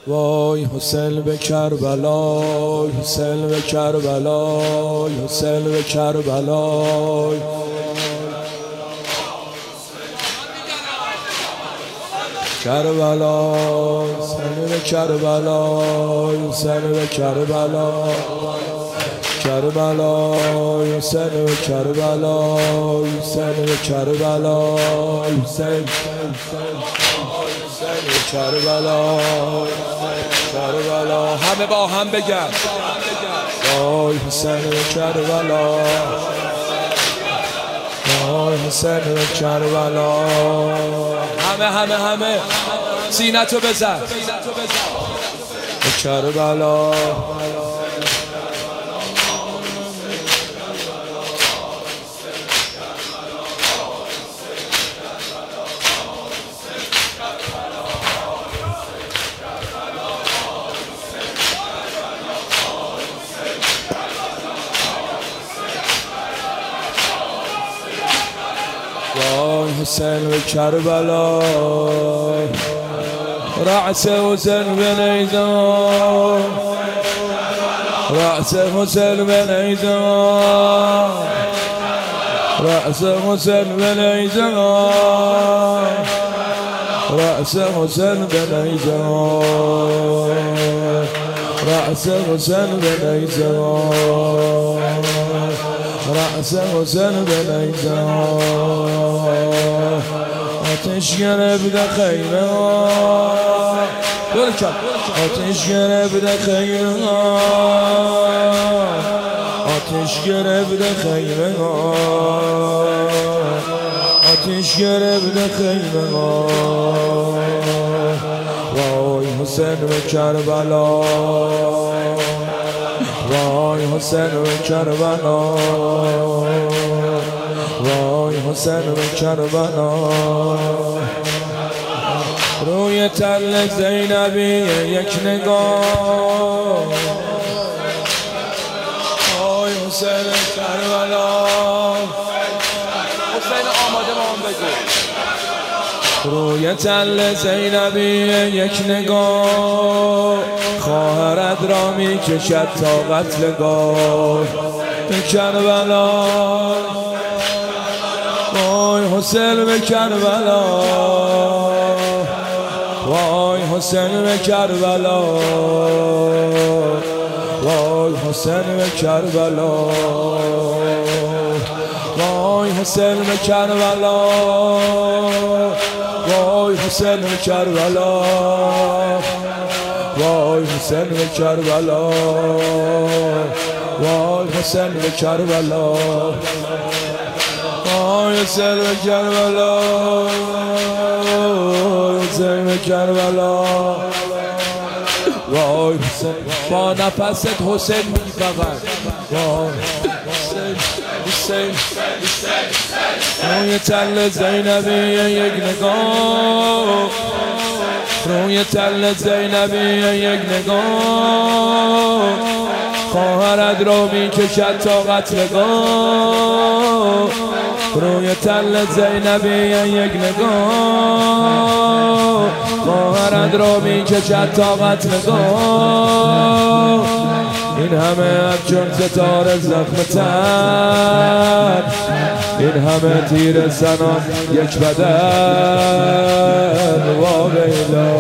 وای حسین به کربلا، حسین به کربلا، حسین به کربلا. کربلا، حسین به کربلا، حسین به کربلا. کربلا، حسین به کربلا، حسین به کربلا، حسین کربلا، کربلا. همه با هم بگن وای حسین به کربلا، وای حسین به کربلا. همه سینتو بزن به کربلا. وای حسین به کربلا، رأس حسین به نیزان، رأس حسین به نیزان، رأس حسین به نیزان، رأس حسین به نیزان، رأس حسین به نیزان، رأس حسین به نیزان. آتش گرفته خیمه ها، آتش گرفته خیمه ها، آتش گرفته خیمه ها، آتش گرفته خیمه ها. وای حسین به کربلا، وای حسین به کربلا، وای حسین به کربلا. روی تل زینبی یک نگاه، وای حسین کربلا. حسین آماده با هم بگو. روی تل زینبی یک نگاه، خواهرت را می کشد تا قتلگاه به کربلا. وای حسین به کربلا، وای حسین به کربلا، وای حسین به کربلا، وای حسین به کربلا، وای حسین به کربلا، وای حسین به کربلا، وای حسین به کربلا، وای حسین به کربلا، حسین به کربلا. وای حسین با نفست حسین می‌فقد. وای حسین روی تل زینبی یک نگاه، روی تل زینبی یک نگاه، خواهرت را می کشد تا قتلگاه. روی تل زینبی یک نگاه، خواهرت را می کشد تا قتلگاه. این همه چون ستاره زخم تن، این همه تیر زنان یک بدن. وا ویلا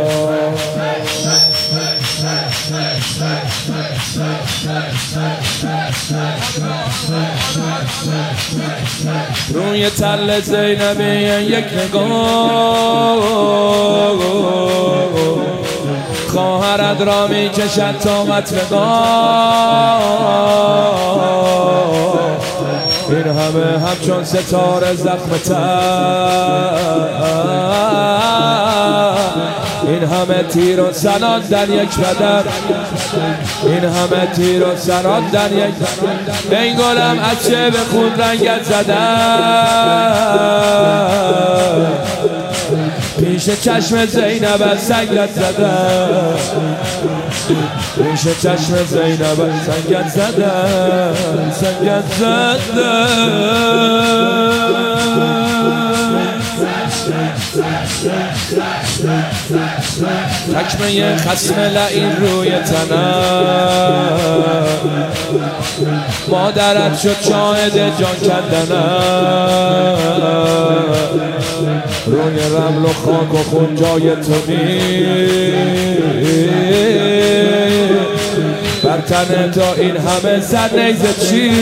روی تل زینبی یک نگاه، خواهرت را می کشد تا قتلگاه. این همه همچون ستاره زخم تن، این همه تیر و سنان در یک بدن، این همه تیر و سنان در یک بدن. این گلم از چه به خون رنگت زدن، پیش چشم زینب از سنگت زدن، پیش چشم زینب از سنگت زدن، سنگت زدن. تکمه خصم لعین روی تنم مادرت شد شاهد جان کندنم روی رمل و خاک و خون جای تو بر تن تا این همه زد نیزه چی